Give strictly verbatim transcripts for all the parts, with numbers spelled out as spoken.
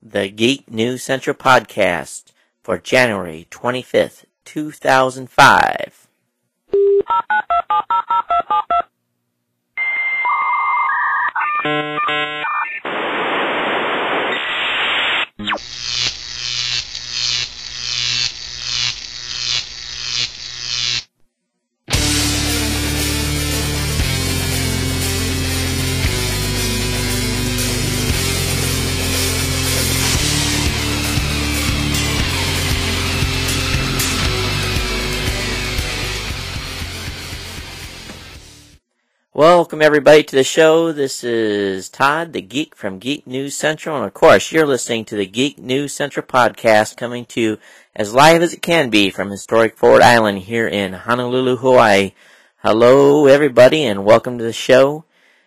the Geek News Central podcast for January twenty-fifth, two thousand five. Welcome everybody to the show. This is Todd, the Geek from Geek News Central, and of course you're listening to the Geek News Central podcast, coming to you as live as it can be from historic Ford Island here in Honolulu, Hawaii. Hello everybody and welcome to the show.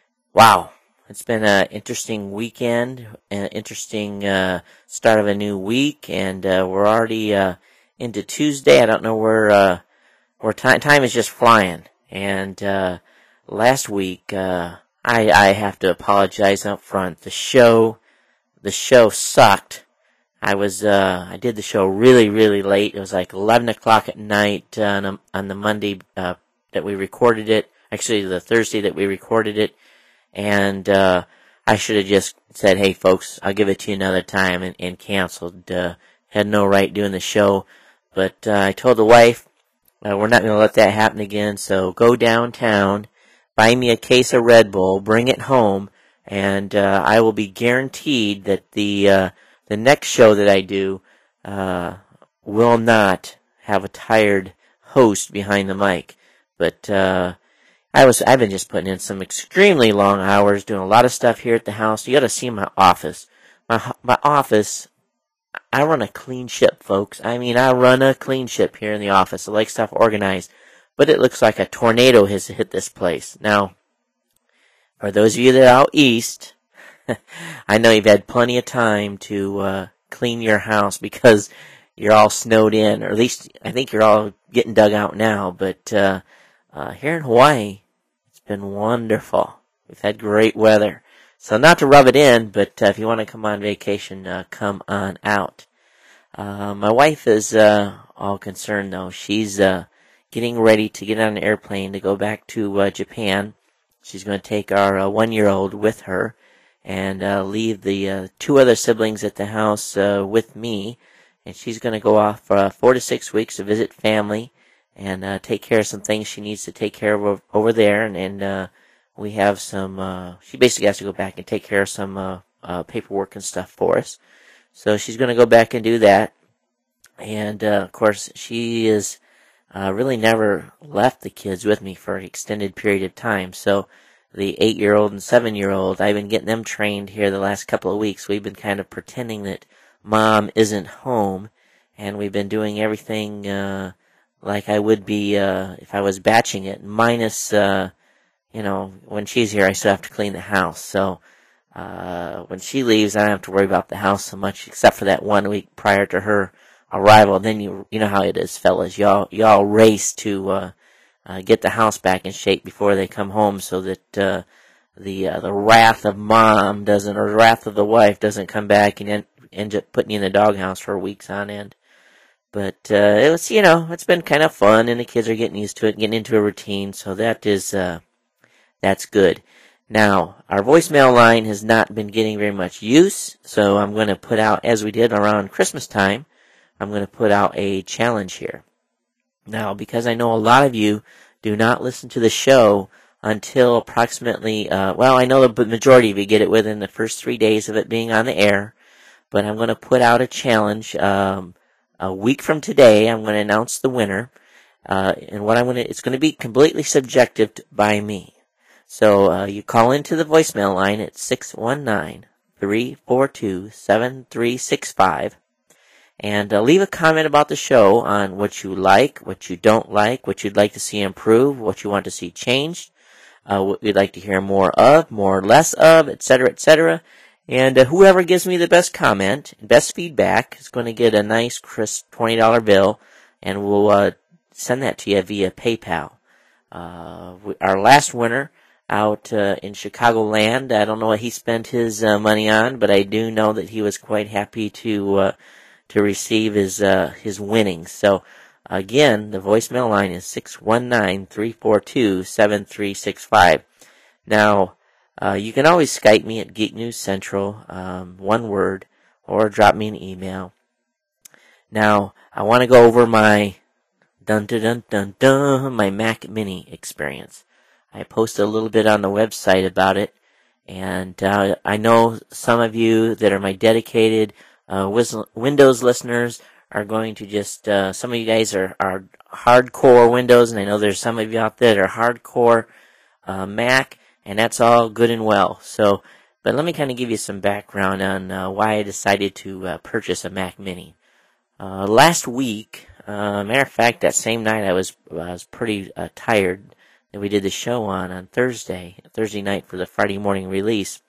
Wow, it's been an interesting weekend, an interesting uh, start of a new week, and uh, we're already uh, into Tuesday. I don't know where, uh, where time, time is just flying, and uh, Last week, uh, I, I have to apologize up front. The show, the show sucked. I was, uh, I did the show really, really late. It was like eleven o'clock at night, uh, on, a, on the Monday, uh, that we recorded it. Actually, the Thursday that we recorded it. And, uh, I should have just said, hey folks, I'll give it to you another time, and, and canceled. Uh, had no right doing the show. But, uh, I told the wife, uh, we're not gonna let that happen again, so go downtown, buy me a case of Red Bull, bring it home, and uh, I will be guaranteed that the uh, the next show that I do uh, will not have a tired host behind the mic. But uh, I was I've been just putting in some extremely long hours, doing a lot of stuff here at the house. You got to see my office. My my office. I run a clean ship, folks. I mean, I run a clean ship here in the office. I like stuff organized. But it looks like a tornado has hit this place. Now, for those of you that are out east, I know you've had plenty of time to uh, clean your house because you're all snowed in, or at least I think you're all getting dug out now. But uh, uh, here in Hawaii, it's been wonderful. We've had great weather. So not to rub it in, but uh, if you want to come on vacation, uh, come on out. Uh, my wife is uh, all concerned, though. She's Uh, getting ready to get on an airplane to go back to uh, Japan. She's going to take our uh, one-year-old with her and uh, leave the uh, two other siblings at the house uh, with me. And she's going to go off for uh, four to six weeks to visit family and uh, take care of some things she needs to take care of over there. And, and uh, we have some, uh, she basically has to go back and take care of some uh, uh, paperwork and stuff for us. So she's going to go back and do that. And, uh, of course, she is Uh, really never left the kids with me for an extended period of time. So the eight-year-old and seven-year-old, I've been getting them trained here the last couple of weeks. We've been kind of pretending that mom isn't home, and we've been doing everything uh, like I would be uh, if I was batching it, minus, uh, you know, when she's here I still have to clean the house. So uh, when she leaves, I don't have to worry about the house so much, except for that one week prior to her arrival. Then you you know how it is, fellas. Y'all y'all race to uh, uh, get the house back in shape before they come home, so that uh, the uh, the wrath of mom doesn't, or the wrath of the wife doesn't come back and end, end up putting you in the doghouse for weeks on end. But uh, it was, you know, it's been kind of fun, and the kids are getting used to it, getting into a routine. So that is uh, that's good. Now, our voicemail line has not been getting very much use, so I'm going to put out, as we did around Christmas time, I'm going to put out a challenge here. Now, because I know a lot of you do not listen to the show until approximately, uh, well, I know the majority of you get it within the first three days of it being on the air, but I'm going to put out a challenge um, a week from today. I'm going to announce the winner, uh, and what I'm going to, it's going to be completely subjective to, by me. So uh, you call into the voicemail line at six one nine, three four two, seven three six five. And uh, leave a comment about the show on what you like, what you don't like, what you'd like to see improve, what you want to see changed, uh, what you'd like to hear more of, more or less of, et cetera, et cetera. And uh, whoever gives me the best comment, best feedback, is going to get a nice, crisp twenty dollar bill, and we'll uh, send that to you via PayPal. Uh, our last winner out uh, in Chicagoland. I don't know what he spent his uh, money on, but I do know that he was quite happy to uh, to receive his uh, his winnings. So again, the voicemail line is six one nine, three four two, seven three six five. Now, uh, you can always Skype me at Geek News Central, um, one word, or drop me an email. Now, I want to go over my dun dun dun dun dun my Mac Mini experience. I posted a little bit on the website about it, and uh, I know some of you that are my dedicated uh, Windows listeners are going to just, uh, some of you guys are, are hardcore Windows, and I know there's some of you out there that are hardcore uh, Mac, and that's all good and well. So, but let me kind of give you some background on uh, why I decided to uh, purchase a Mac Mini. Uh, last week, uh, matter of fact, that same night I was I was pretty uh, tired that we did the show on on Thursday, Thursday night for the Friday morning release.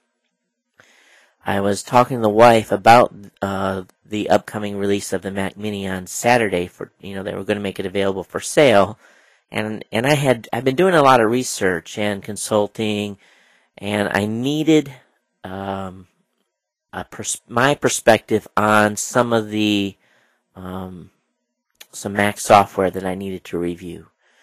I was talking to the wife about uh, the upcoming release of the Mac Mini on Saturday. For you know, they were going to make it available for sale, and and I had I've been doing a lot of research and consulting, and I needed um, a pers- my perspective on some of the um, some Mac software that I needed to review.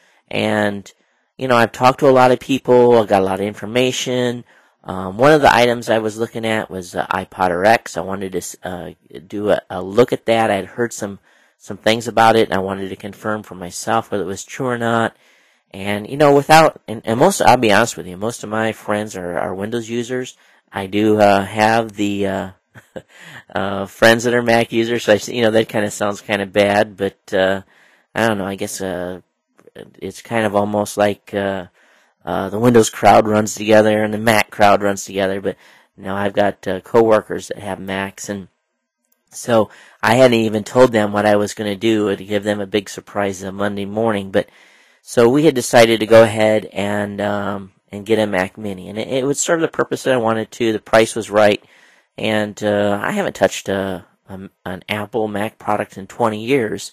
And you know, I've talked to a lot of people. I got a lot of information. Um, one of the items I was looking at was uh, iPod X. I wanted to uh, do a, a look at that. I had heard some some things about it, and I wanted to confirm for myself whether it was true or not. And you know, without and, and most, I'll be honest with you, most of my friends are, are Windows users. I do uh, have the uh, uh, friends that are Mac users, so I, you know that kind of sounds kind of bad, but uh, I don't know. I guess uh, it's kind of almost like. Uh, Uh, the Windows crowd runs together and the Mac crowd runs together, but now I've got uh, coworkers that have Macs, and so I hadn't even told them what I was going to do to give them a big surprise on Monday morning. But so we had decided to go ahead and um, and get a Mac Mini, and it, it would serve the purpose that I wanted to. The price was right, and uh, I haven't touched a, a, an Apple Mac product in twenty years,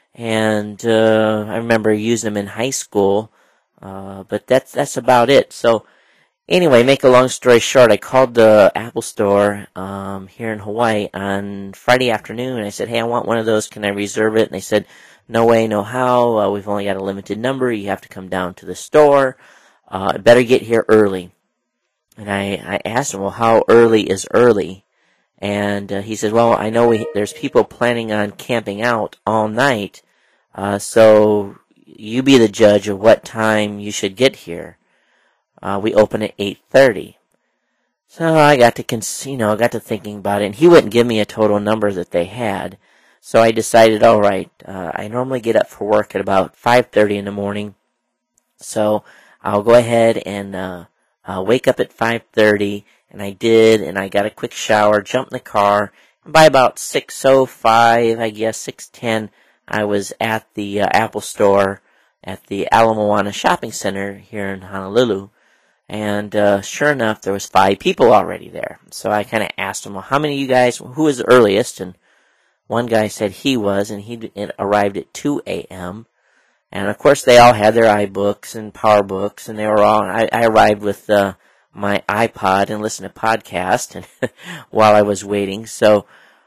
and uh, I remember using them in high school. Uh, but that's that's about it. So anyway, make a long story short, I called the Apple store um, here in Hawaii on Friday afternoon. I said, hey, I want one of those. Can I reserve it? And they said, no way, no how. Uh, we've only got a limited number. You have to come down to the store. Uh, better get here early. And I, I asked him, well, how early is early? And uh, he said, well, I know we, there's people planning on camping out all night. Uh, so... you be the judge of what time you should get here. Uh, we open at eight thirty. So I got to, cons- you know, I got to thinking about it, and he wouldn't give me a total number that they had. So I decided, all right, uh, I normally get up for work at about five thirty in the morning. So I'll go ahead and uh, I'll wake up at five thirty, and I did, and I got a quick shower, jumped in the car, and by about six oh five, I guess, six ten, I was at the uh, Apple store at the Ala Moana Shopping Center here in Honolulu, and uh, sure enough, there was five people already there. So I kind of asked them, well, how many of you guys, who was the earliest? And one guy said he was, and he arrived at two a.m., and of course they all had their iBooks and PowerBooks, and they were all, I, I arrived with uh, my iPod and listened to podcasts and while I was waiting, so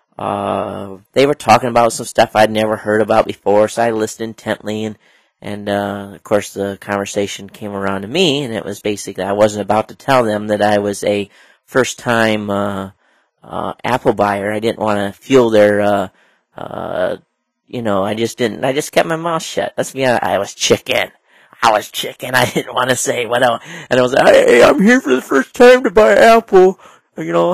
Uh, they were talking about some stuff I'd never heard about before, so I listened intently, and, and uh, of course the conversation came around to me, and it was basically, I wasn't about to tell them that I was a first-time uh, uh, Apple buyer. I didn't want to fuel their, uh, uh, you know, I just didn't, I just kept my mouth shut. Let's be honest, I was chicken. I was chicken. I didn't want to say what else. And I was like, hey, I'm here for the first time to buy Apple, you know.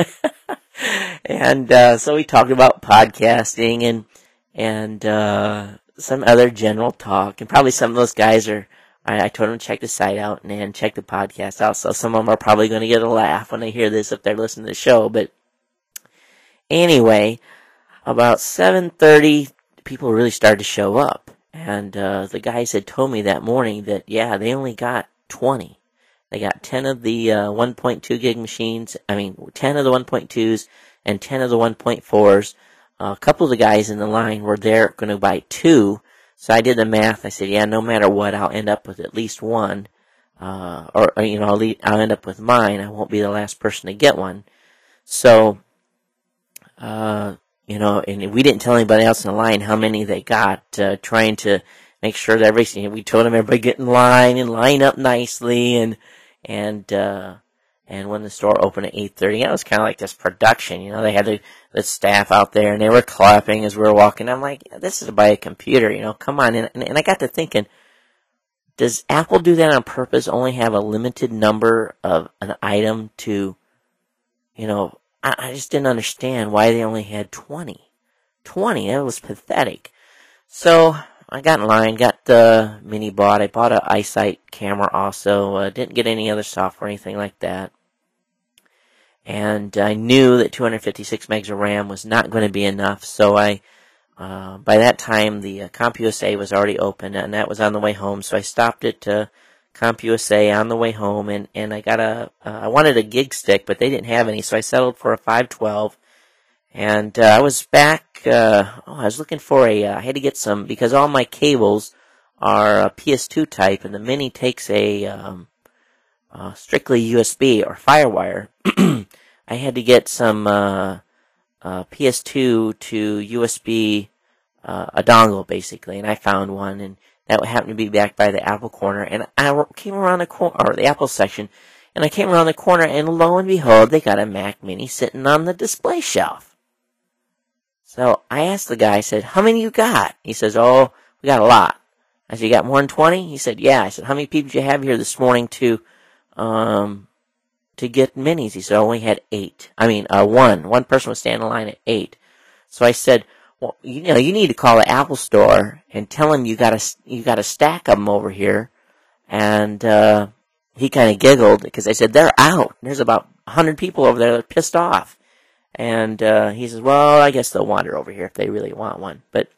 And uh, so we talked about podcasting and and uh, some other general talk, and probably some of those guys are. I, I told them to check the site out and, and check the podcast out. So some of them are probably going to get a laugh when they hear this if they're listening to the show. But anyway, about seven thirty, people really started to show up, and uh, the guys had told me that morning that yeah, they only got twenty. They got ten of the uh, one point two gig machines, I mean, ten of the one point twos and ten of the one point fours. Uh, a couple of the guys in the line were there going to buy two, so I did the math. I said, yeah, no matter what, I'll end up with at least one. uh, or, or you know, I'll, leave, I'll end up with mine. I won't be the last person to get one. So, uh, you know, and we didn't tell anybody else in the line how many they got, uh, trying to make sure that everything, we told them everybody get in line and line up nicely, and, and, uh, and when the store opened at eight thirty, it was kind of like this production, you know, they had the, the staff out there, and they were clapping as we were walking. I'm like, this is by a computer, you know, come on. And, and I got to thinking, does Apple do that on purpose, only have a limited number of an item to, you know, I, I just didn't understand why they only had twenty. twenty, that was pathetic. So, I got in line, got the mini bought. I bought an iSight camera also. Uh, didn't get any other software or anything like that. And I knew that two hundred fifty-six megs of RAM was not going to be enough. So I, uh, by that time, the uh, CompUSA was already open, and that was on the way home. So I stopped at uh, CompUSA on the way home, and, and I got a, uh, I wanted a gig stick, but they didn't have any. So I settled for a five twelve. And uh, I was back, uh, oh, I was looking for a, uh, I had to get some, because all my cables are uh, P S two type, and the Mini takes a um, uh, strictly U S B or Firewire. I had to get some uh, uh, P S two to U S B, uh, a dongle basically, and I found one, and that happened to be back by the Apple corner, and I came around the corner, or the Apple section, and I came around the corner, and lo and behold, they got a Mac Mini sitting on the display shelf. So I asked the guy, I said, how many you got? He says, oh, we got a lot. I said, you got more than twenty? He said, yeah. I said, how many people did you have here this morning to um, to get minis? He said, oh, we had eight. I mean, uh, one. One person was standing in line at eight. So I said, well, you know, you need to call the Apple store and tell them you got a, you got a stack of them over here. And uh, he kind of giggled because I said, they're out. There's about one hundred people over there that are pissed off. And uh, he says, well, I guess they'll wander over here if they really want one. But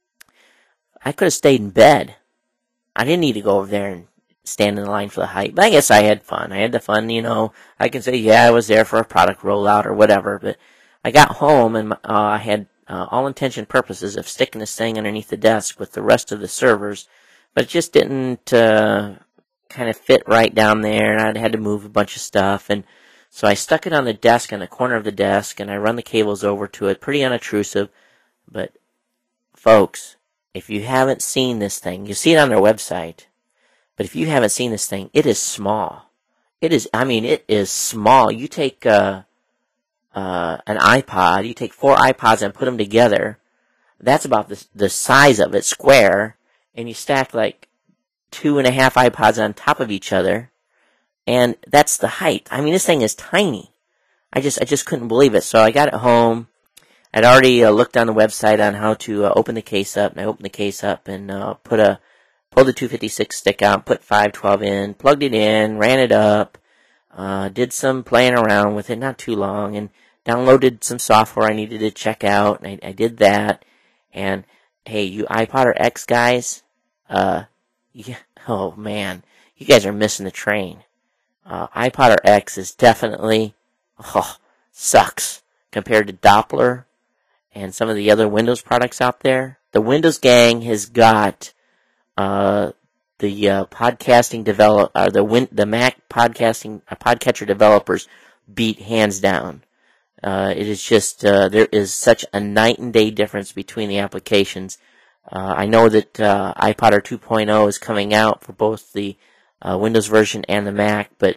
I could have stayed in bed. I didn't need to go over there and stand in the line for the hype. But I guess I had fun. I had the fun, you know. I can say, yeah, I was there for a product rollout or whatever. But I got home and uh, I had uh, all intention and purposes of sticking this thing underneath the desk with the rest of the servers. But it just didn't uh, kind of fit right down there. And I had to move a bunch of stuff. And so I stuck it on the desk, on the corner of the desk, and I run the cables over to it. Pretty unobtrusive. But, folks, if you haven't seen this thing, you see it on their website. But if you haven't seen this thing, it is small. It is, I mean, it is small. You take uh, uh, an iPod, you take four iPods and put them together. That's about the, the size of it, square. And you stack like two and a half iPods on top of each other. And that's the height. I mean, this thing is tiny. I just, I just couldn't believe it. So I got it home. I'd already uh, looked on the website on how to uh, open the case up, and I opened the case up and uh, put a, pulled the two fifty-six stick out, put five twelve in, plugged it in, ran it up, uh, did some playing around with it, not too long, and downloaded some software I needed to check out, and I, I did that. And hey, you iPod or X guys, uh, yeah, oh man, you guys are missing the train. Uh, iPod or X is definitely, oh, sucks compared to Doppler and some of the other Windows products out there. The Windows gang has got, uh, the, uh, podcasting develop, uh, the Win, the Mac podcasting, uh, podcatcher developers beat hands down. Uh, it is just, uh, there is such a night and day difference between the applications. Uh, I know that, uh, iPod two point oh is coming out for both the Uh, Windows version and the Mac, but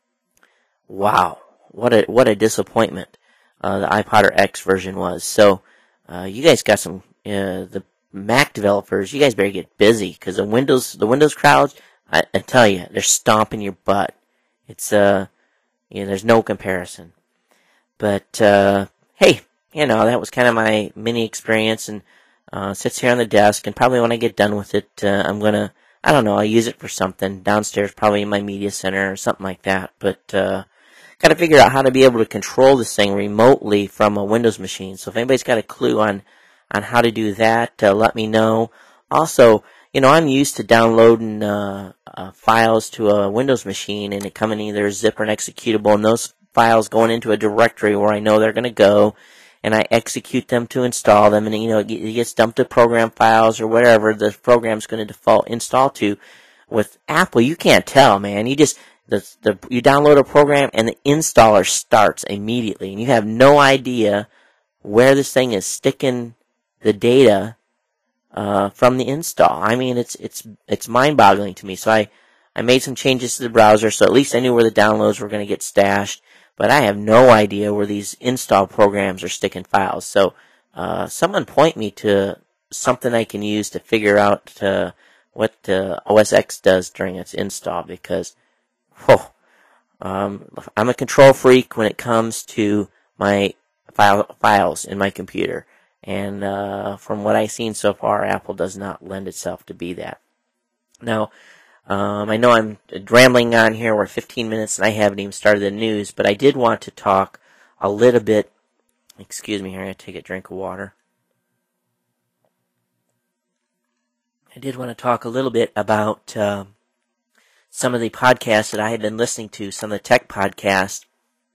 wow, what a what a disappointment uh, the iPod X version was. So uh, you guys got some uh, the Mac developers. You guys better get busy because the Windows the Windows crowd, I, I tell you, they're stomping your butt. It's uh, you know, there's no comparison. But uh, hey, you know, that was kind of my mini experience, and uh, sits here on the desk. And probably when I get done with it, uh, I'm gonna. I don't know, I'll use it for something downstairs, probably in my media center or something like that. But uh, got to figure out how to be able to control this thing remotely from a Windows machine. So if anybody's got a clue on, on how to do that, uh, let me know. Also, you know, I'm used to downloading uh, uh, files to a Windows machine and it coming either zip or an executable, and those files going into a directory where I know they're going to go. And I execute them to install them, and you know, it gets dumped to program files or whatever the program's going to default install to. with Apple, you can't tell, man. You just the the you download a program and the installer starts immediately, and you have no idea where this thing is sticking the data uh, from the install. I mean, it's it's it's mind-boggling to me. So I I made some changes to the browser, so at least I knew where the downloads were going to get stashed. But I have no idea where these install programs are sticking files. So uh, someone point me to something I can use to figure out uh, what uh, O S X does during its install, because whew, um, I'm a control freak when it comes to my file, files in my computer. And uh, from what I've seen so far, Apple does not lend itself to be that. Now, um, I know I'm rambling on here. We're fifteen minutes and I haven't even started the news, but I did want to talk a little bit. Excuse me here, I'm going to take a drink of water. I did want to talk a little bit about uh, some of the podcasts that I have been listening to, some of the tech podcasts.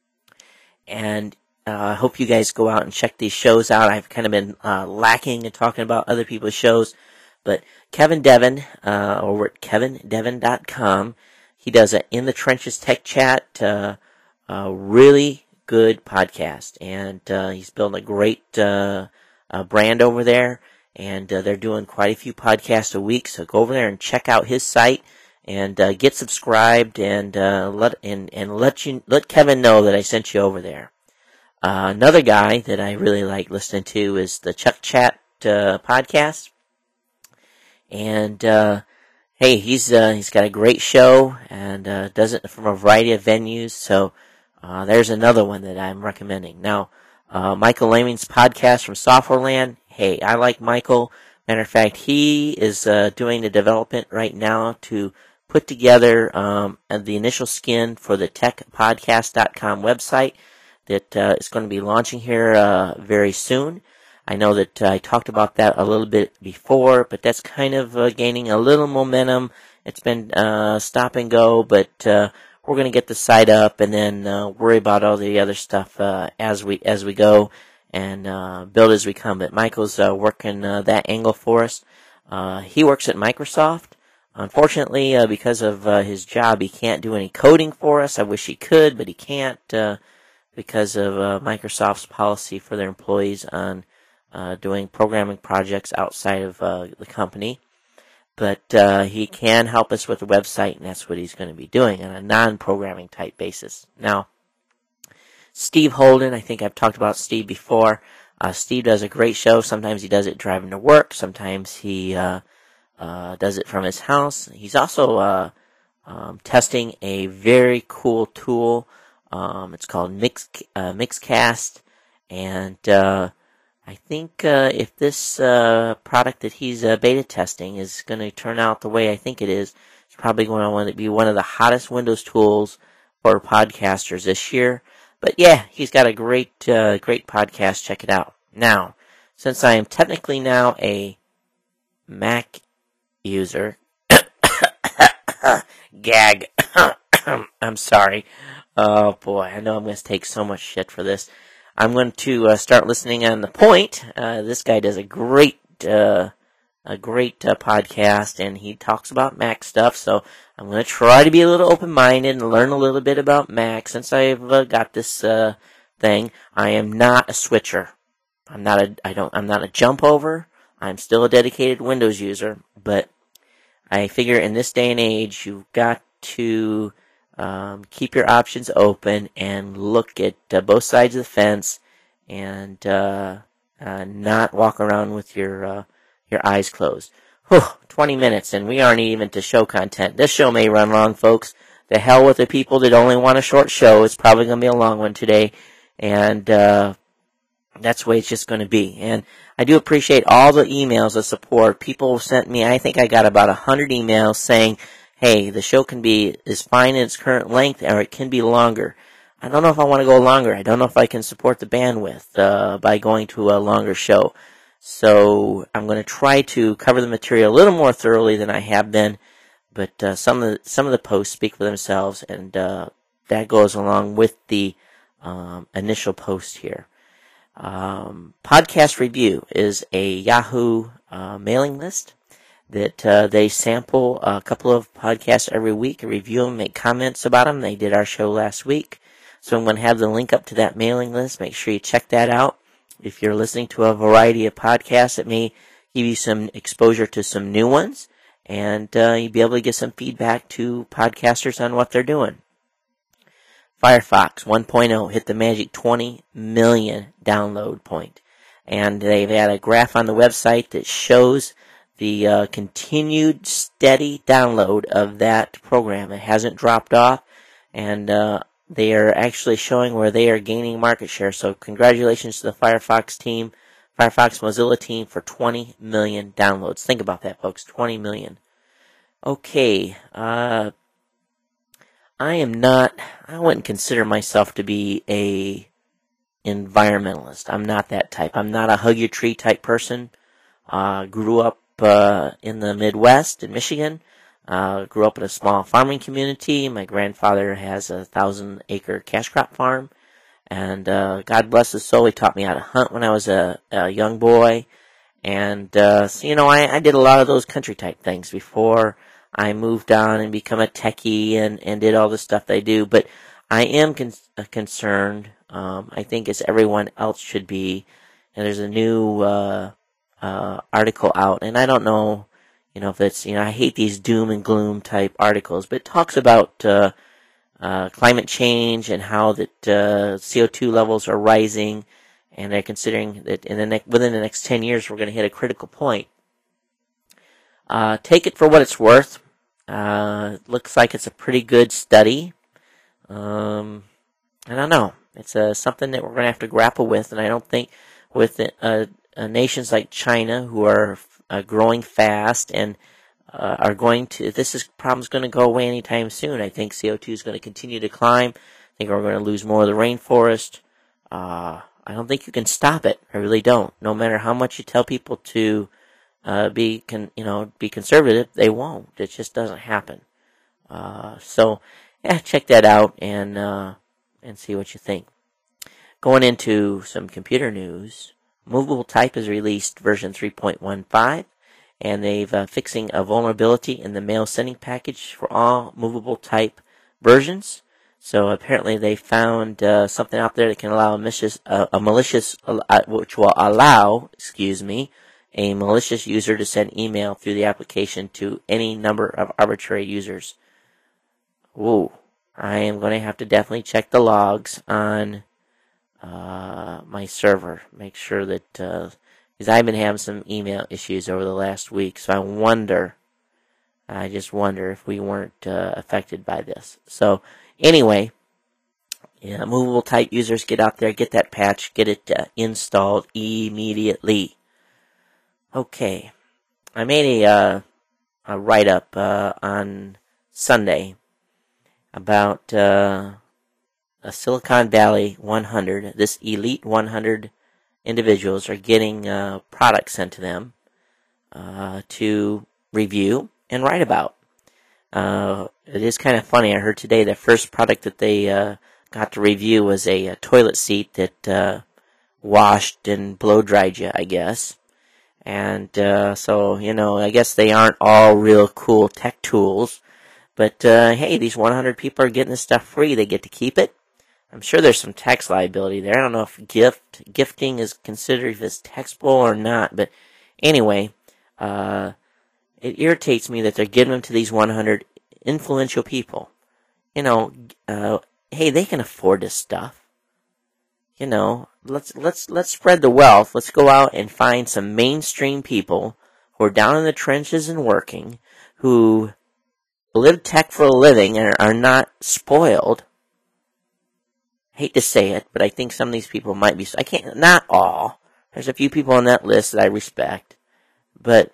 And uh, I hope you guys go out and check these shows out. I've kind of been uh, lacking in talking about other people's shows. But Kevin Devin, uh, over at kevin devin dot com, he does an In the Trenches Tech Chat, uh, a really good podcast. And uh, he's building a great uh, uh, brand over there. And uh, they're doing quite a few podcasts a week. So go over there and check out his site and uh, get subscribed and uh, let and, and let you let Kevin know that I sent you over there. Uh, another guy that I really like listening to is the Chuck Chat uh, podcast, and uh, hey, he's uh, he's got a great show and uh, does it from a variety of venues. So uh, there's another one that I'm recommending. Now, uh, Michael Laming's podcast from Softwareland. Hey, I like Michael. Matter of fact, he is uh, doing the development right now to put together um, the initial skin for the tech podcast dot com website that uh, is going to be launching here uh, very soon. I know that uh, I talked about that a little bit before, but that's kind of uh, gaining a little momentum. It's been uh, stop and go, but uh, we're going to get the site up and then uh, worry about all the other stuff uh, as we as we go and uh, build as we come. But Michael's uh, working uh, that angle for us. Uh, he works at Microsoft. Unfortunately, uh, because of uh, his job, he can't do any coding for us. I wish he could, but he can't uh, because of uh, Microsoft's policy for their employees on uh, doing programming projects outside of uh, the company. But uh, he can help us with the website, and that's what he's going to be doing on a non-programming type basis. Now, Steve Holden, I think I've talked about Steve before. Uh, Steve does a great show. Sometimes he does it driving to work. Sometimes he uh, uh, does it from his house. He's also uh, um, testing a very cool tool. Um, it's called Mix, uh, Mixcast. And uh, I think uh, if this uh, product that he's uh, beta testing is going to turn out the way I think it is, it's probably going to be one of the hottest Windows tools for podcasters this year. But yeah, he's got a great, uh, great podcast. Check it out. Now, since I am technically now a Mac user, gag, I'm sorry. Oh boy, I know I'm going to take so much shit for this. I'm going to uh, start listening on The Point. Uh, this guy does a great, uh, a great uh, podcast, and he talks about Mac stuff. So I'm going to try to be a little open-minded and learn a little bit about Mac. Since I've uh, got this uh, thing, I am not a switcher. I'm not a, I don't, I'm not a jump over. I'm still a dedicated Windows user, but I figure in this day and age, you've got to um, keep your options open and look at uh, both sides of the fence, and uh, uh, not walk around with your uh, your eyes closed. Whew, twenty minutes, and we aren't even to show content. This show may run long, folks. The hell with the people that only want a short show. It's probably going to be a long one today, and uh, that's the way it's just going to be. And I do appreciate all the emails of support. People sent me, I think I got about one hundred emails saying, hey, the show can be is fine in its current length, or it can be longer. I don't know if I want to go longer. I don't know if I can support the bandwidth uh, by going to a longer show. So I'm going to try to cover the material a little more thoroughly than I have been. But uh, some of the, some of the posts speak for themselves, and uh, that goes along with the um, initial post here. Um, Podcast Review is a Yahoo uh, mailing list that uh, they sample a couple of podcasts every week, review them, make comments about them. They did our show last week. So I'm going to have the link up to that mailing list. Make sure you check that out. If you're listening to a variety of podcasts, it may give you some exposure to some new ones, and uh, you'll be able to get some feedback to podcasters on what they're doing. Firefox one point oh hit the magic twenty million download point, and they've had a graph on the website that shows the uh, continued steady download of that program. It hasn't dropped off, and uh, they are actually showing where they are gaining market share. So congratulations to the Firefox team, Firefox Mozilla team, for twenty million downloads. Think about that, folks, twenty million. Okay, uh, I am not, I wouldn't consider myself to be a environmentalist. I'm not that type. I'm not a hug your tree type person. Uh, grew up uh, in the Midwest in Michigan. Uh, grew up in a small farming community. My grandfather has a thousand acre cash crop farm. And uh, God bless his soul, he taught me how to hunt when I was a, a young boy. And, uh, so, you know, I, I did a lot of those country type things before I moved on and become a techie and, and did all the stuff they do. But I am con- concerned, um, I think as everyone else should be. And there's a new uh, uh, article out, and I don't know, you know, if it's, you know, I hate these doom and gloom type articles, but it talks about uh, uh, climate change and how that uh, C O two levels are rising, and they're considering that in the ne- within the next ten years we're going to hit a critical point. Uh, take it for what it's worth. Uh, looks like it's a pretty good study. Um, I don't know. It's uh, something that we're going to have to grapple with, and I don't think with uh, uh, nations like China, who are uh, growing fast and uh, are going to, this is problem's going to go away anytime soon. I think C O two is going to continue to climb. I think we're going to lose more of the rainforest. Uh, I don't think you can stop it. I really don't. No matter how much you tell people to Uh, be con, you know, be conservative, they won't. It just doesn't happen. Uh, so, yeah, check that out and uh, and see what you think. Going into some computer news, Movable Type has released version three point fifteen, and they've uh, fixing a vulnerability in the mail sending package for all Movable Type versions. So apparently they found uh, something out there that can allow a malicious, uh, a malicious, uh, which will allow, excuse me. a malicious user to send email through the application to any number of arbitrary users. Ooh, I am going to have to definitely check the logs on uh, my server. Make sure that, because uh, I've been having some email issues over the last week, so I wonder, I just wonder if we weren't uh, affected by this. So, anyway, yeah, Movable Type users, get out there, get that patch, get it uh, installed immediately. Okay, I made a, uh, a write-up uh, on Sunday about uh, a Silicon Valley one hundred. This elite one hundred individuals are getting uh, products sent to them uh, to review and write about. Uh, it is kind of funny. I heard today the first product that they uh, got to review was a, a toilet seat that uh, washed and blow-dried you, I guess. And uh, so, you know, I guess they aren't all real cool tech tools. But, uh, hey, these one hundred people are getting this stuff free. They get to keep it. I'm sure there's some tax liability there. I don't know if gift gifting is considered as taxable or not. But anyway, uh, it irritates me that they're giving them to these one hundred influential people. You know, uh, hey, they can afford this stuff. You know, let's let's let's spread the wealth. Let's go out and find some mainstream people who are down in the trenches and working, who live tech for a living and are not spoiled. Hate to say it, but I think some of these people might be. I can't. Not all. There's a few people on that list that I respect, but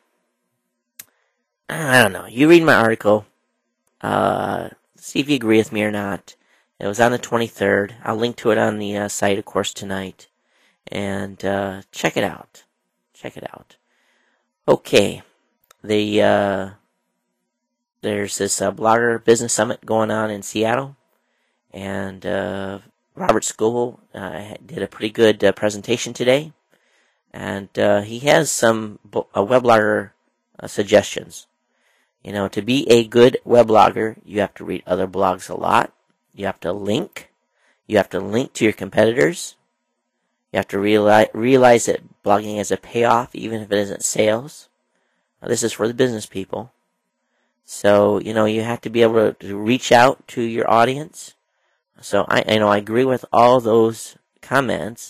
I don't know. You read my article. Uh, see if you agree with me or not. It was on the twenty-third. I'll link to it on the uh, site, of course, tonight. And uh, check it out. Check it out. Okay. The uh, there's this uh, Blogger Business Summit going on in Seattle. And uh, Robert Scoble uh, did a pretty good uh, presentation today. And uh, he has some bo- uh, Weblogger uh, suggestions. You know, to be a good weblogger, you have to read other blogs a lot. You have to link. You have to link to your competitors. You have to realize, realize that blogging has a payoff, even if it isn't sales. Now, this is for the business people. So, you know, you have to be able to, to reach out to your audience. So, I, I know I agree with all those comments.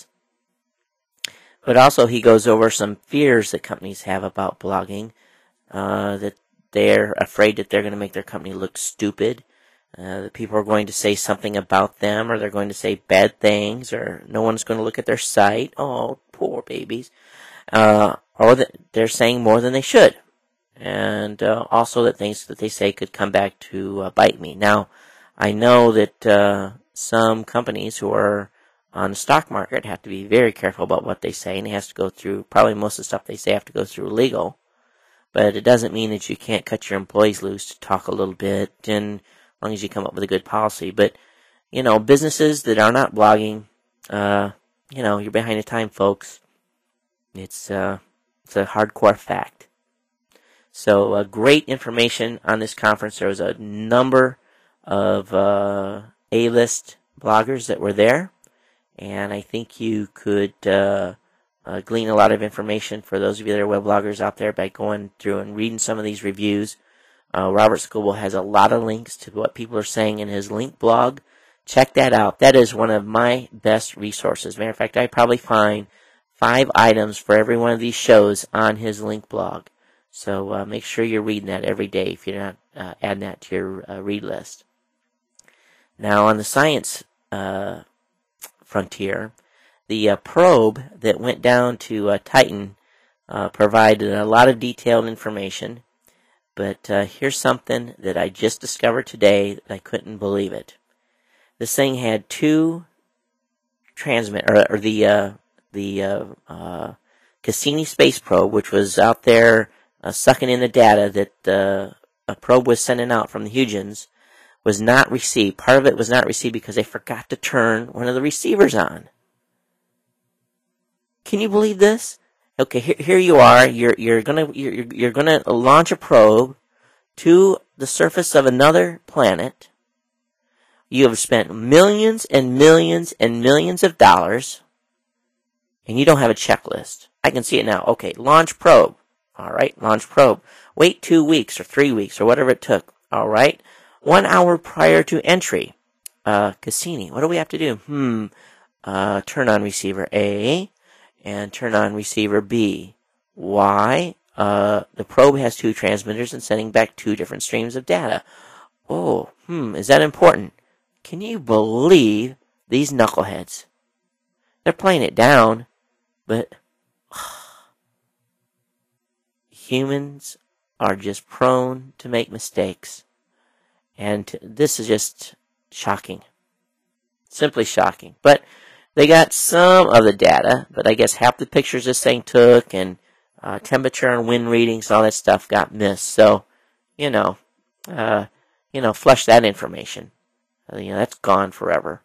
But also, he goes over some fears that companies have about blogging, uh, that they're afraid that they're going to make their company look stupid. Uh, that people are going to say something about them, or they're going to say bad things, or no one's going to look at their site. Oh, poor babies. Uh, or that they're saying more than they should. And uh, also that things that they say could come back to uh, bite me. Now, I know that uh, some companies who are on the stock market have to be very careful about what they say, and they have to go through, probably most of the stuff they say have to go through legal. But it doesn't mean that you can't cut your employees loose to talk a little bit, and as long as you come up with a good policy. But, you know, businesses that are not blogging, uh, you know, you're behind the time, folks. It's, uh, it's a hardcore fact. So, uh, great information on this conference. There was a number of uh, A-list bloggers that were there, and I think you could uh, uh, glean a lot of information for those of you that are web bloggers out there by going through and reading some of these reviews. Uh, Robert Scoble has a lot of links to what people are saying in his link blog. Check that out. That is one of my best resources. Matter of fact, I probably find five items for every one of these shows on his link blog. So uh, make sure you're reading that every day if you're not uh, adding that to your uh, read list. Now, on the science uh, frontier, the uh, probe that went down to uh, Titan uh, provided a lot of detailed information. But uh, here's something that I just discovered today that I couldn't believe it. This thing had two transmit, or, or the uh, the uh, uh, Cassini space probe, which was out there uh, sucking in the data that uh, a probe was sending out from the Huygens, was not received. Part of it was not received because they forgot to turn one of the receivers on. Can you believe this? Okay, here, here you are. You're you're gonna you're you're gonna launch a probe to the surface of another planet. You have spent millions and millions and millions of dollars, and you don't have a checklist. I can see it now. Okay, launch probe. All right, launch probe. Wait two weeks or three weeks or whatever it took. All right, one hour prior to entry. Uh, Cassini, what do we have to do? Hmm. Uh, turn on receiver A. And turn on receiver B. Why? Uh, the probe has two transmitters and sending back two different streams of data. Oh, hmm, is that important? Can you believe these knuckleheads? They're playing it down, but humans are just prone to make mistakes. And this is just shocking. Simply shocking. But they got some of the data, but I guess half the pictures this thing took, and uh, temperature and wind readings, all that stuff got missed. So, you know, uh, you know, flush that information. Uh, you know, that's gone forever.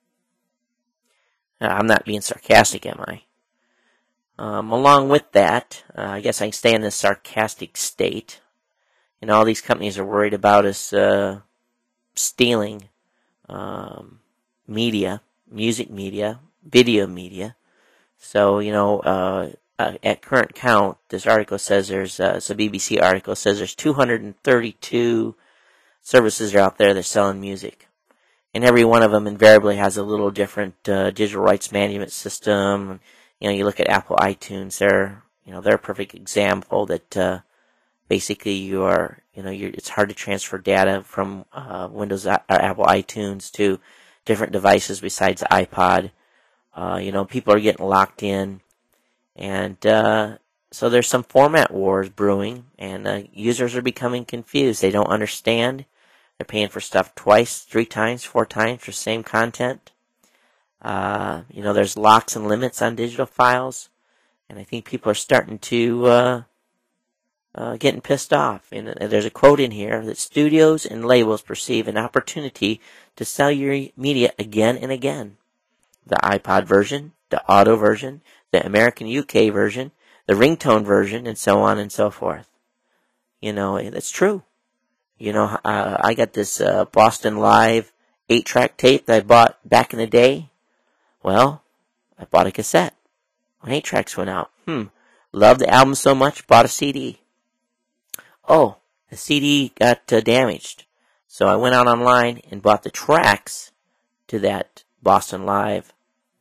Uh, I'm not being sarcastic, am I? Um, along with that, uh, I guess I can stay in this sarcastic state. You know, all these companies are worried about us uh, stealing um, media. Music media, video media. So, you know, uh, uh, at current count, this article says there's, uh, it's a B B C article, says there's two hundred thirty-two services out there that are selling music. And every one of them invariably has a little different uh, digital rights management system. You know, you look at Apple iTunes, they're, you know, they're a perfect example that uh, basically you are, you know, you're, it's hard to transfer data from uh, Windows or Apple iTunes to different devices besides the iPod. Uh, you know, people are getting locked in. And uh, so there's some format wars brewing, and uh, users are becoming confused. They don't understand. They're paying for stuff twice, three times, four times for the same content. Uh, you know, there's locks and limits on digital files. And I think people are starting to uh, uh, getting pissed off. And there's a quote in here that studios and labels perceive an opportunity to sell your media again and again. The iPod version, the auto version, the American U K version, the ringtone version, and so on and so forth. You know, that's true. You know, uh, I got this uh, Boston Live eight-track tape that I bought back in the day. Well, I bought a cassette when eight tracks went out. Hmm. Loved the album so much, bought a C D. Oh, the C D got uh, damaged. So I went out online and bought the tracks to that Boston Live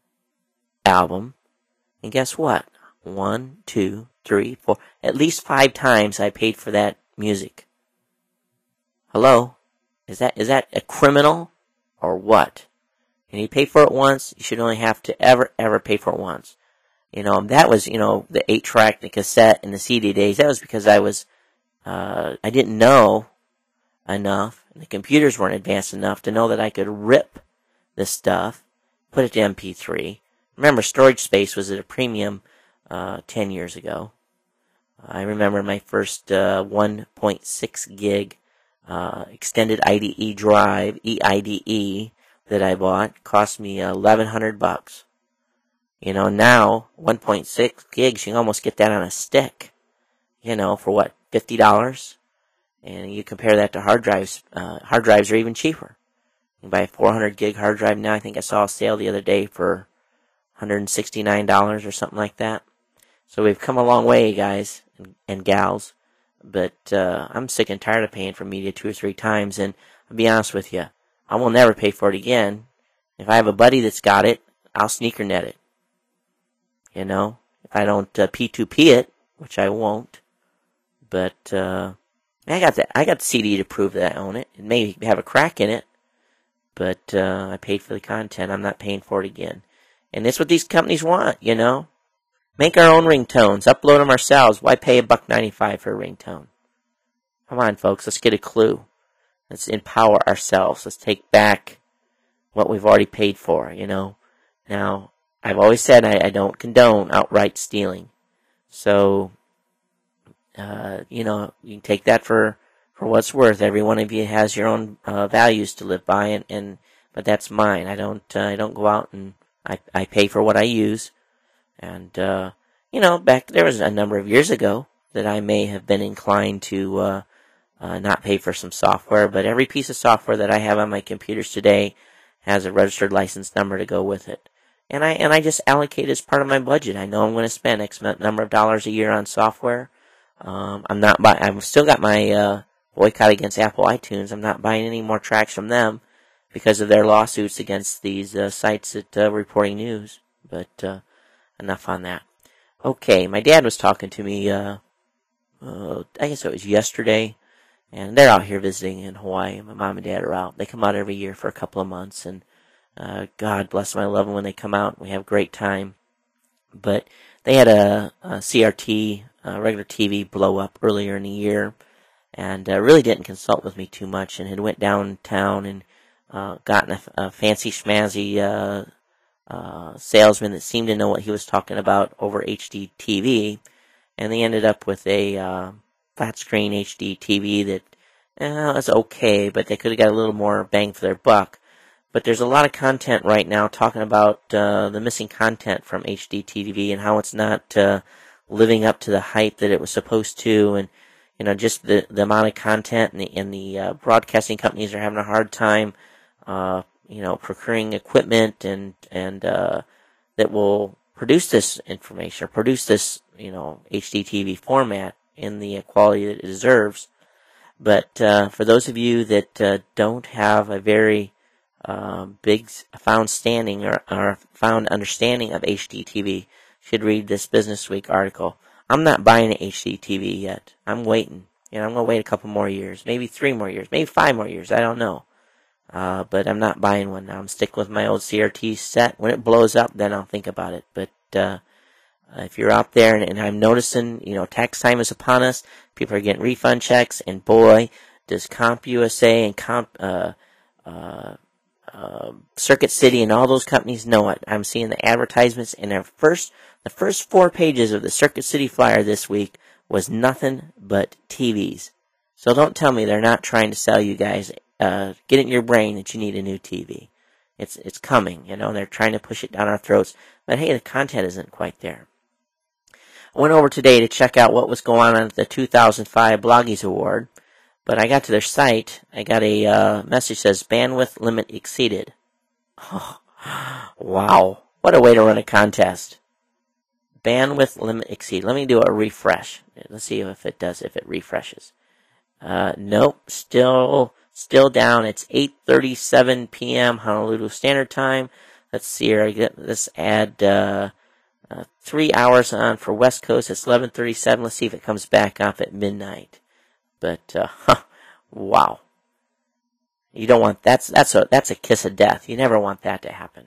album. And guess what? One, two, three, four. At least five times I paid for that music. Hello? Is that is that a criminal or what? And you pay for it once, you should only have to ever, ever pay for it once. You know, that was, you know, the eight track, the cassette, and the C D days. That was because I was, uh, I didn't know enough, and the computers weren't advanced enough to know that I could rip this stuff, put it to M P three. Remember, storage space was at a premium uh, ten years ago. I remember my first uh, one point six gig uh, extended I D E drive, E I D E, that I bought cost me eleven hundred bucks. You know, now one point six gigs, you can almost get that on a stick. You know, for what, fifty dollars? And you compare that to hard drives. Uh, hard drives are even cheaper. You can buy a four hundred gig hard drive now. I think I saw a sale the other day for one hundred sixty-nine dollars or something like that. So we've come a long way, guys and, and gals. But uh, I'm sick and tired of paying for media two or three times. And I'll be honest with you, I will never pay for it again. If I have a buddy that's got it, I'll sneaker net it. You know, if I don't uh, P two P it, which I won't. But uh, I got the I got the C D to prove that I own it. It may have a crack in it, but uh, I paid for the content. I'm not paying for it again. And that's what these companies want, you know. Make our own ringtones, upload them ourselves. Why pay a buck ninety-five for a ringtone? Come on, folks, let's get a clue. Let's empower ourselves. Let's take back what we've already paid for, you know. Now, I've always said I, I don't condone outright stealing. So, uh, you know, you can take that for, for what's worth. Every one of you has your own uh, values to live by, and, and but that's mine. I don't uh, I don't go out and I, I pay for what I use. And, uh, you know, back there was a number of years ago that I may have been inclined to uh, uh, not pay for some software, but every piece of software that I have on my computers today has a registered license number to go with it. And I and I just allocate as part of my budget. I know I'm going to spend X number of dollars a year on software. Um, I'm not buy. I've still got my uh, boycott against Apple iTunes. I'm not buying any more tracks from them because of their lawsuits against these uh, sites that uh, reporting news. But uh, enough on that. Okay, my dad was talking to me. Uh, uh, I guess it was yesterday, and they're out here visiting in Hawaii. My mom and dad are out. They come out every year for a couple of months, and Uh, God bless them. I love them when they come out. We have a great time. But they had a, a C R T, a regular T V, blow up earlier in the year, and uh, really didn't consult with me too much, and had went downtown and uh, gotten a, a fancy schmazzy uh, uh, salesman that seemed to know what he was talking about over H D T V, and they ended up with a uh, flat screen H D T V that uh, was okay, but they could have got a little more bang for their buck. But there's a lot of content right now talking about uh, the missing content from H D T V and how it's not uh, living up to the hype that it was supposed to, and you know just the, the amount of content, and the, and the uh, broadcasting companies are having a hard time, uh, you know, procuring equipment and and uh, that will produce this information or produce this you know H D T V format in the quality that it deserves. But uh, for those of you that uh, don't have a very Uh, big found standing or, or found understanding of H D T V, should read this Business Week article. I'm not buying an H D T V yet. I'm waiting. You know, I'm going to wait a couple more years, maybe three more years, maybe five more years. I don't know. Uh, but I'm not buying one now. I'm sticking with my old C R T set. When it blows up, then I'll think about it. But uh, if you're out there, and, and I'm noticing, you know, tax time is upon us. People are getting refund checks, and boy, does CompUSA and Comp. Uh, uh, Uh, Circuit City and all those companies know it. I'm seeing the advertisements in their first, the first four pages of the Circuit City flyer this week was nothing but T Vs. So don't tell me they're not trying to sell you guys, uh, get it in your brain that you need a new T V. It's, it's coming, you know, they're trying to push it down our throats. But hey, the content isn't quite there. I went over today to check out what was going on at the two thousand five Bloggies Award, but I got to their site. I got a uh, message that says bandwidth limit exceeded. Oh, wow. What a way to run a contest. Bandwidth limit exceeded. Let me do a refresh. Let's see if it does, if it refreshes. Uh, nope, still, still down. It's eight thirty-seven p.m. Honolulu Standard Time. Let's see here. I get, let's add, uh, uh, three hours on for West Coast. It's eleven thirty-seven. Let's see if it comes back up at midnight. But, uh, huh, wow. You don't want, that's, that's a, that's a kiss of death. You never want that to happen.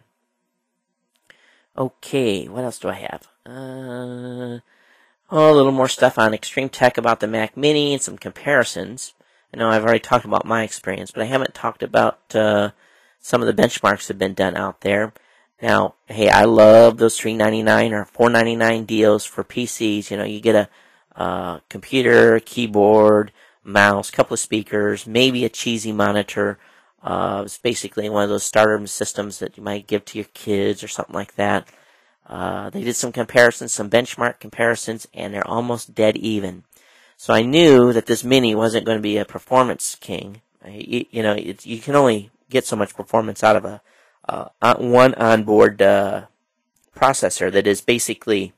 Okay, what else do I have? Uh, oh, a little more stuff on Extreme Tech about the Mac Mini and some comparisons. I know I've already talked about my experience, but I haven't talked about uh, some of the benchmarks that have been done out there. Now, hey, I love those three ninety-nine or four ninety-nine deals for P Cs. You know, you get a uh, computer, keyboard, mouse, couple of speakers, maybe a cheesy monitor. Uh, it's basically one of those starter systems that you might give to your kids or something like that. Uh, they did some comparisons, some benchmark comparisons, and they're almost dead even. So I knew that this Mini wasn't going to be a performance king. You, you know, it, you can only get so much performance out of a uh, one onboard uh, processor that is basically,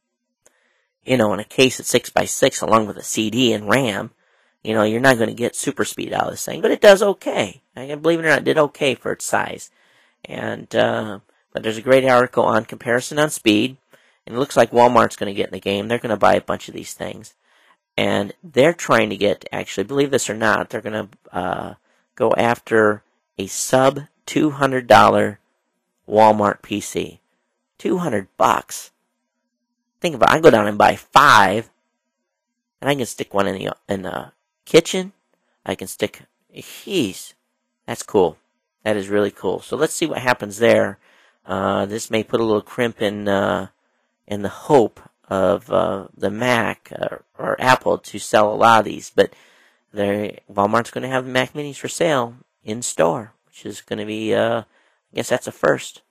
you know, in a case at six by six along with a C D and RAM. You know, you're not going to get super speed out of this thing, but it does okay. I can believe it or not, it did okay for its size. And, uh, but there's a great article on comparison on speed, and it looks like Walmart's going to get in the game. They're going to buy a bunch of these things. And they're trying to get, actually, believe this or not, they're going to, uh, go after a sub two hundred dollars Walmart P C. two hundred bucks. Think about it, I go down and buy five, and I can stick one in the, in the kitchen. I can stick, jeez, that's cool. That is really cool. So let's see what happens there. Uh, this may put a little crimp in, uh, in the hope of, uh, the Mac, uh, or Apple to sell a lot of these, but they Walmart's going to have the Mac Minis for sale in store, which is going to be, uh, I guess that's a first.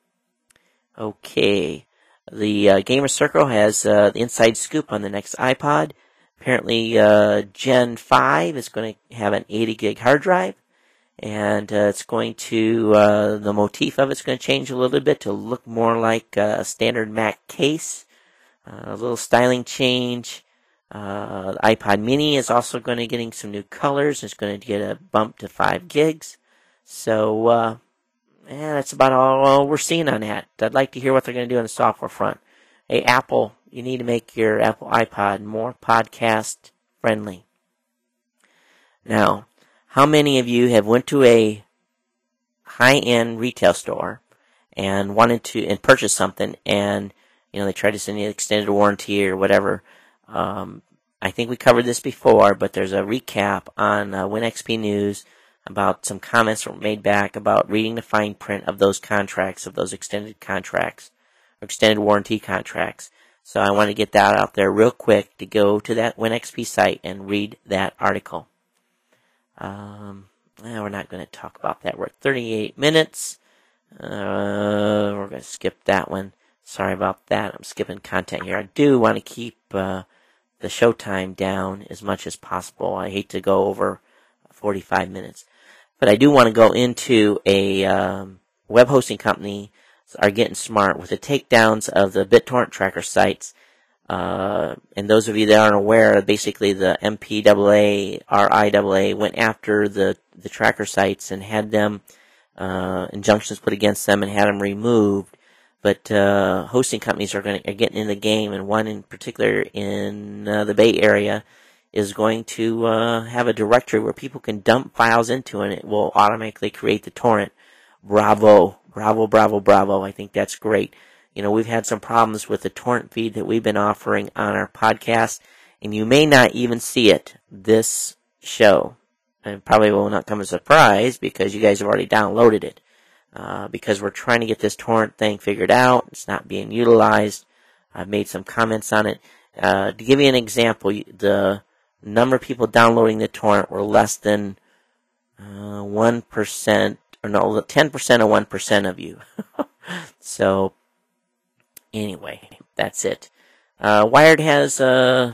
Okay. The, uh, Gamer Circle has, uh, the inside scoop on the next iPod. Apparently, uh, Gen five is going to have an eighty gig hard drive, and uh, it's going to, uh, the motif of it's going to change a little bit to look more like a standard Mac case. Uh, a little styling change. Uh, the iPod Mini is also going to be getting some new colors. It's going to get a bump to five gigs. So, uh, yeah, that's about all, all we're seeing on that. I'd like to hear what they're going to do on the software front. Hey, Apple, you need to make your Apple iPod more podcast friendly. Now, how many of you have went to a high-end retail store and wanted to and purchase something, and you know they tried to send you an extended warranty or whatever? Um, I think we covered this before, but there's a recap on uh, WinXP News about some comments that were made back about reading the fine print of those contracts, of those extended contracts. Extended warranty contracts. So I want to get that out there real quick to go to that WinXP site and read that article. Um, well, we're not going to talk about that. We're at thirty-eight minutes. Uh, we're going to skip that one. Sorry about that. I'm skipping content here. I do want to keep uh, the showtime down as much as possible. I hate to go over forty-five minutes. But I do want to go into a um, web hosting company are getting smart with the takedowns of the BitTorrent tracker sites. Uh, and those of you that aren't aware, basically the M P A A, R I A A went after the, the tracker sites and had them, uh, injunctions put against them and had them removed. But, uh, hosting companies are going to, are getting in the game, and one in particular in, uh, the Bay Area is going to, uh, have a directory where people can dump files into, and it will automatically create the torrent. Bravo. Bravo, bravo, bravo. I think that's great. You know, we've had some problems with the torrent feed that we've been offering on our podcast, and you may not even see it this show. And it probably will not come as a surprise because you guys have already downloaded it. Uh, because we're trying to get this torrent thing figured out. It's not being utilized. I've made some comments on it. Uh, to give you an example, the number of people downloading the torrent were less than uh, one percent. Or no, ten percent of one percent of you. So, anyway, that's it. Uh, Wired has uh,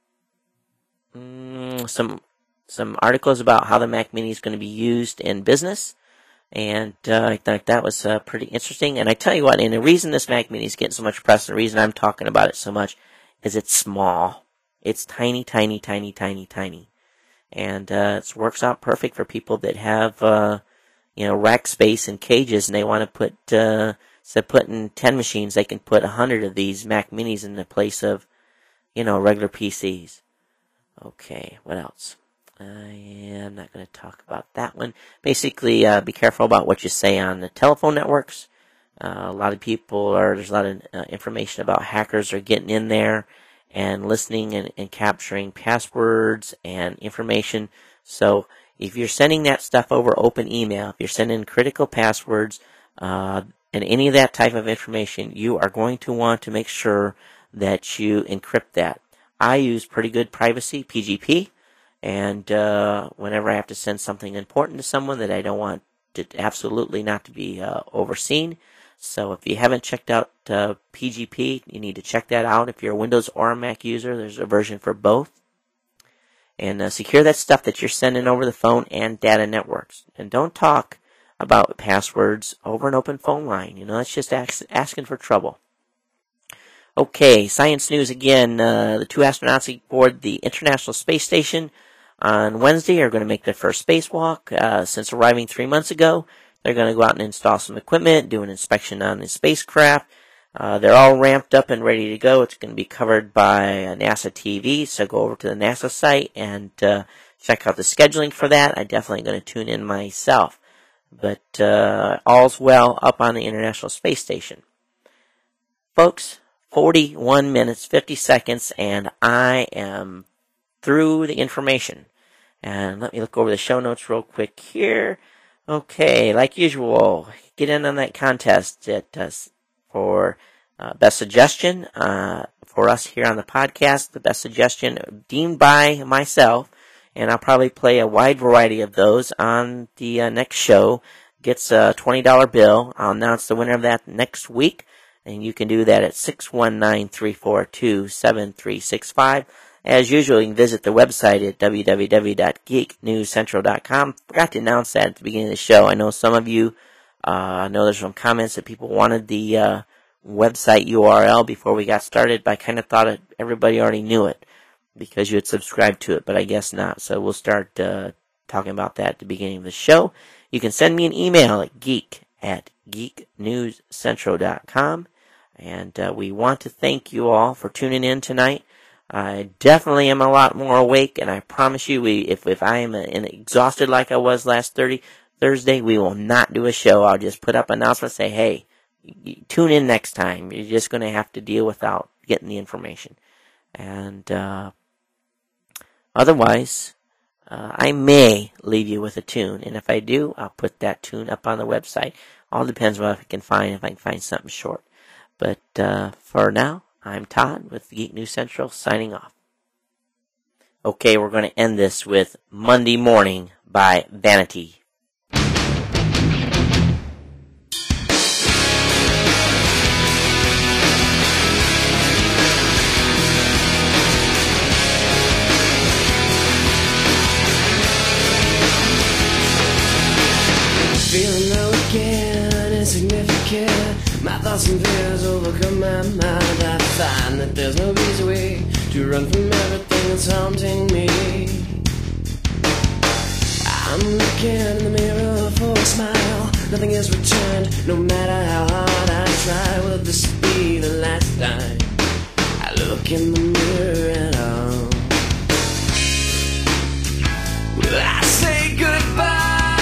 mm, some some articles about how the Mac Mini is going to be used in business, and uh, I thought that was uh, pretty interesting. And I tell you what, and the reason this Mac Mini is getting so much press, and the reason I'm talking about it so much, is it's small. It's tiny, tiny, tiny, tiny, tiny, and uh, it works out perfect for people that have uh, you know rack space and cages, and they want to put uh, instead of putting ten machines, they can put a hundred of these Mac Minis in the place of you know regular P Cs. Okay, what else? I am not going to talk about that one. Basically, uh, be careful about what you say on the telephone networks. Uh, a lot of people are, there's a lot of uh, information about hackers are getting in there and listening and, and capturing passwords and information. So if you're sending that stuff over open email, if you're sending critical passwords uh, and any of that type of information, you are going to want to make sure that you encrypt that. I use pretty good privacy, P G P, and uh, whenever I have to send something important to someone that I don't want to absolutely not to be uh, overseen. So if you haven't checked out uh, P G P, you need to check that out. If you're a Windows or a Mac user, there's a version for both. And uh, secure that stuff that you're sending over the phone and data networks. And don't talk about passwords over an open phone line. You know, that's just ask, asking for trouble. Okay, science news again. Uh, the two astronauts aboard the International Space Station on Wednesday are going to make their first spacewalk. Uh, since arriving three months ago, they're going to go out and install some equipment, do an inspection on the spacecraft. Uh, they're all ramped up and ready to go. It's going to be covered by uh, NASA T V, so go over to the NASA site and uh, check out the scheduling for that. I'm definitely going to tune in myself. But uh, all's well up on the International Space Station. Folks, forty-one minutes, fifty seconds, and I am through the information. And let me look over the show notes real quick here. Okay, like usual, get in on that contest at, uh, for uh, best suggestion uh, for us here on the podcast. The best suggestion deemed by myself, and I'll probably play a wide variety of those on the uh, next show. Gets a twenty dollar bill. I'll announce the winner of that next week, and you can do that at six one nine, three four two, seven three six five. As usual, you can visit the website at w w w dot geek news central dot com. Forgot to announce that at the beginning of the show. I know some of you, uh, I know there's some comments that people wanted the uh, website U R L before we got started, but I kind of thought it, everybody already knew it because you had subscribed to it, but I guess not. So we'll start uh, talking about that at the beginning of the show. You can send me an email at geek at geek news central dot com, and uh, we want to thank you all for tuning in tonight. I definitely am a lot more awake, and I promise you, we if if I am in, exhausted like I was last thirty, Thursday, we will not do a show. I'll just put up announcements, say, hey, tune in next time. You're just going to have to deal without getting the information. And uh, otherwise, uh, I may leave you with a tune, and if I do, I'll put that tune up on the website. All depends on what I can find, if I can find something short. But uh, for now, I'm Todd with Geek News Central signing off. Okay, we're going to end this with Monday Morning by Vanity. Feeling low again, insignificant. My thoughts and fears overcome my mind. I find that there's no easy way to run from everything that's haunting me. I'm looking in the mirror for a smile. Nothing is returned, no matter how hard I try. Will this be the last time I look in the mirror at all? Will I say goodbye?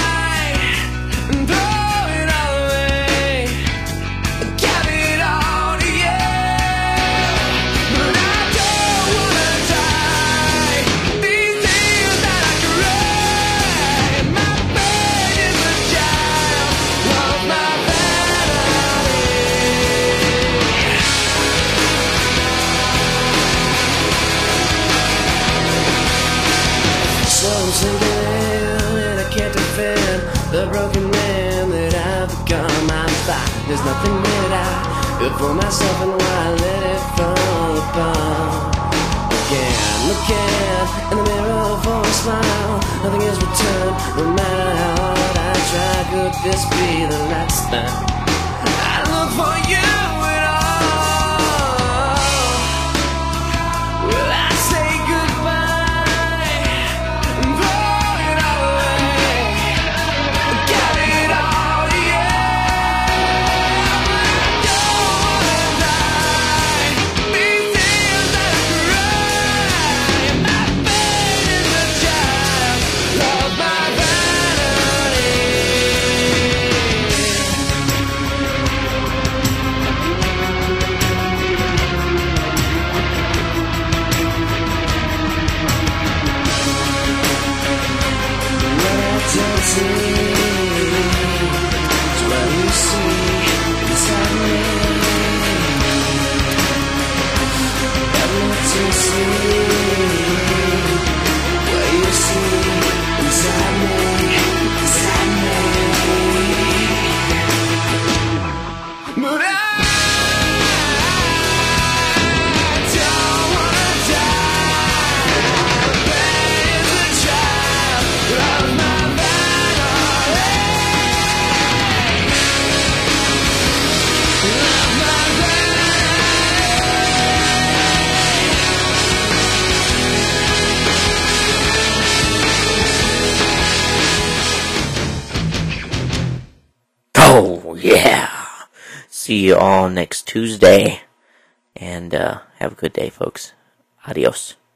The broken man that I've become. I find there's nothing that I feel for myself, and why I let it fall bottom again. Looking in the mirror for a smile, nothing is returned, no matter how hard I try. Could this be the last time I look for you at all? Will I say goodbye and throw it all away? Get it all, yeah. But I don't wanna die. These tears that I cry, my pain is a child of my vanity. What I don't see is what you see inside me. I'm not to see what you see inside me, inside me. But I don't wanna die. Pain is a child of my vanity. Of my Oh, yeah. See you all next Tuesday. And uh, have a good day, folks. Adios.